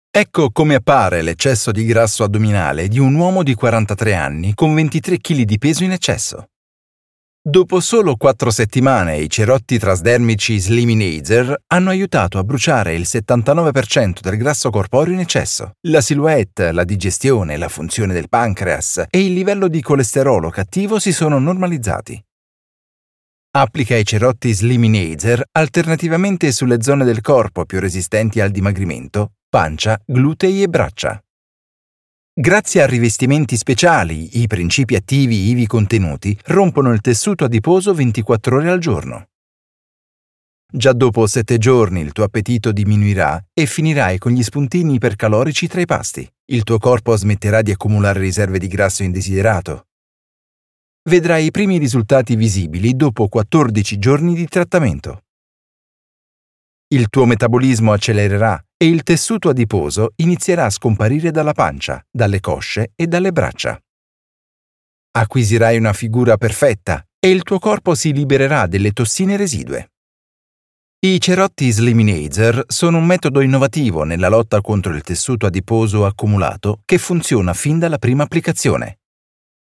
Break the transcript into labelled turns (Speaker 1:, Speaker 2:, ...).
Speaker 1: Ecco come appare l'eccesso di grasso addominale di un uomo di 43 anni con 23 kg di peso in eccesso. Dopo solo 4 settimane i cerotti trasdermici Sliminaser hanno aiutato a bruciare il 79% del grasso corporeo in eccesso. La silhouette, la digestione, la funzione del pancreas e il livello di colesterolo cattivo si sono normalizzati. Applica i cerotti Sliminaser alternativamente sulle zone del corpo più resistenti al dimagrimento, pancia, glutei e braccia. Grazie a rivestimenti speciali, i principi attivi ivi contenuti rompono il tessuto adiposo 24 ore al giorno. Già dopo 7 giorni il tuo appetito diminuirà e finirai con gli spuntini ipercalorici tra i pasti. Il tuo corpo smetterà di accumulare riserve di grasso indesiderato. Vedrai i primi risultati visibili dopo 14 giorni di trattamento. Il tuo metabolismo accelererà e il tessuto adiposo inizierà a scomparire dalla pancia, dalle cosce e dalle braccia. Acquisirai una figura perfetta e il tuo corpo si libererà delle tossine residue. I cerotti Sliminaser sono un metodo innovativo nella lotta contro il tessuto adiposo accumulato che funziona fin dalla prima applicazione.